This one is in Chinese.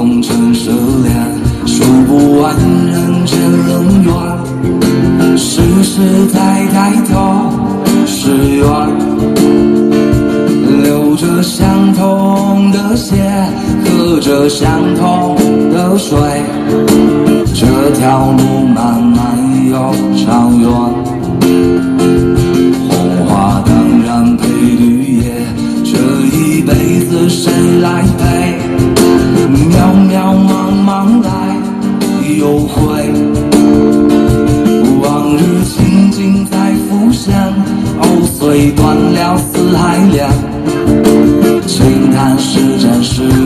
红尘奢恋，数不完人间冷暖，世事太抬头是缘，流着相同的血，喝着相同的水，这条路漫漫又长远，红花当然配绿叶，这一辈子谁来陪？渺渺茫茫来又回，往日情景再浮现，藕虽断了丝还连，轻叹世间事